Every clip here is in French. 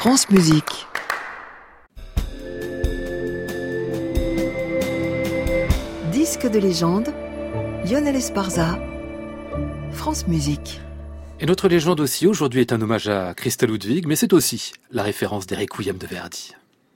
France Musique. Disque de légende, Lionel Esparza, France Musique. Et notre légende aussi aujourd'hui est un hommage à Christa Ludwig, mais c'est aussi la référence des Requiem de Verdi.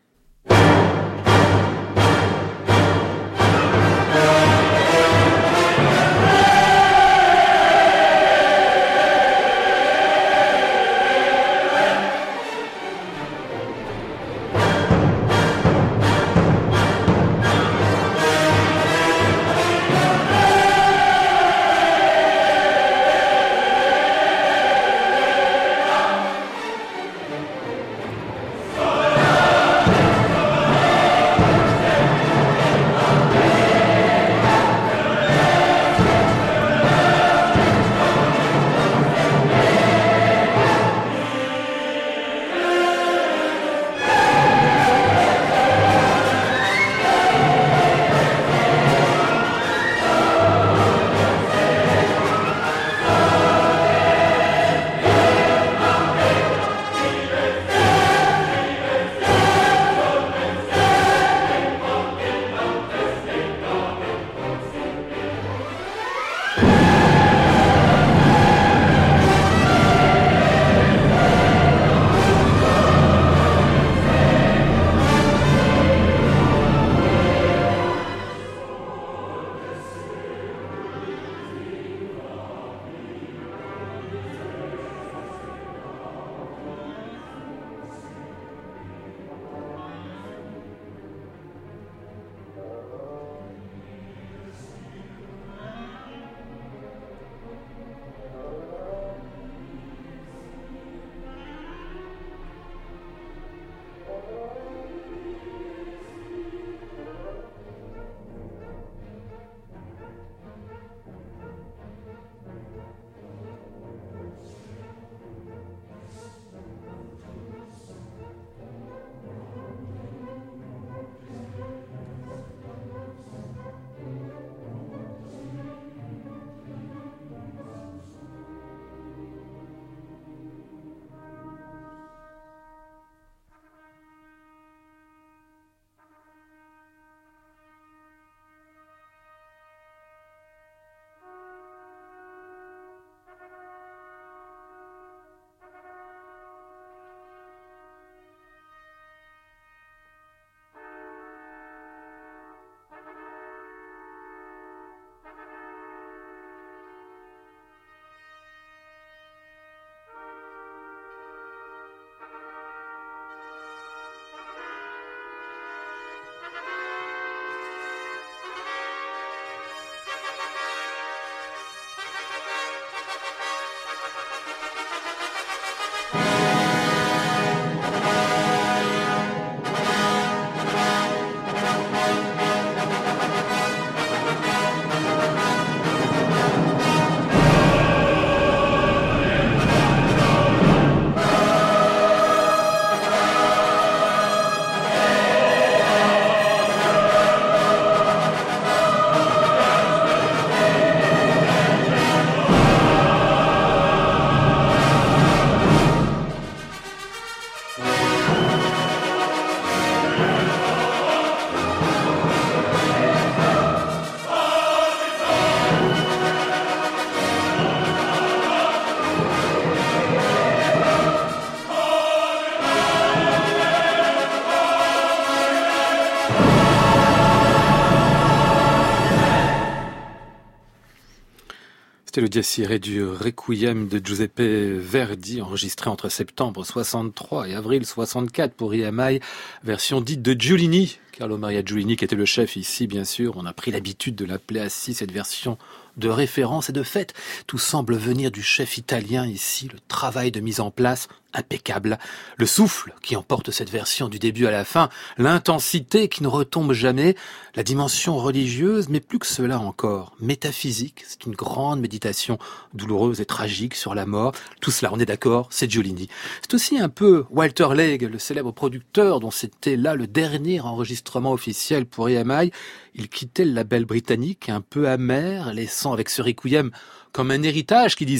C'était le Dies Irae du Requiem de Giuseppe Verdi, enregistré entre septembre 63 et avril 64 pour EMI, version dite de Giulini. Carlo Maria Giulini, qui était le chef ici, bien sûr. On a pris l'habitude de l'appeler ainsi, cette version de référence. Et de fait, tout semble venir du chef italien ici. Le travail de mise en place, impeccable. Le souffle qui emporte cette version du début à la fin. L'intensité qui ne retombe jamais. La dimension religieuse, mais plus que cela encore. Métaphysique, c'est une grande méditation douloureuse et tragique sur la mort. Tout cela, on est d'accord, c'est Giulini. C'est aussi un peu Walter Legge, le célèbre producteur dont c'était là le dernier enregistrement officiel pour EMI. Il quittait le label britannique un peu amer, laissant avec ce Requiem comme un héritage qui disait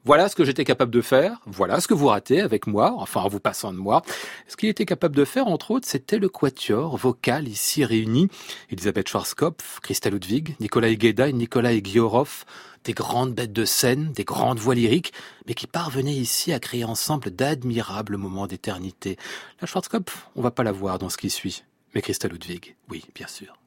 Voilà ce que j'étais capable de faire, voilà ce que vous ratez avec moi, enfin en vous passant de moi. Ce qu'il était capable de faire, entre autres, c'était le quatuor vocal ici réuni. Elisabeth Schwarzkopf, Christa Ludwig, Nikolai Gueda et Nikolai Ghiorov, des grandes bêtes de scène, des grandes voix lyriques, mais qui parvenaient ici à créer ensemble d'admirables moments d'éternité. La Schwarzkopf, on va pas la voir dans ce qui suit, mais Christa Ludwig, oui, bien sûr.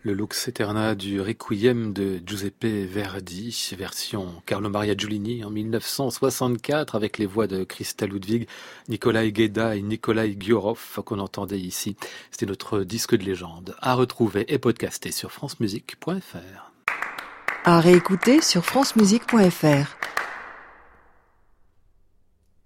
Le Lux Aeterna du Requiem de Giuseppe Verdi, version Carlo Maria Giulini en 1964 avec les voix de Christa Ludwig, Nikolai Gueda et Nikolai Gyorov qu'on entendait ici. C'était notre disque de légende à retrouver et podcaster sur francemusique.fr. À réécouter sur francemusique.fr.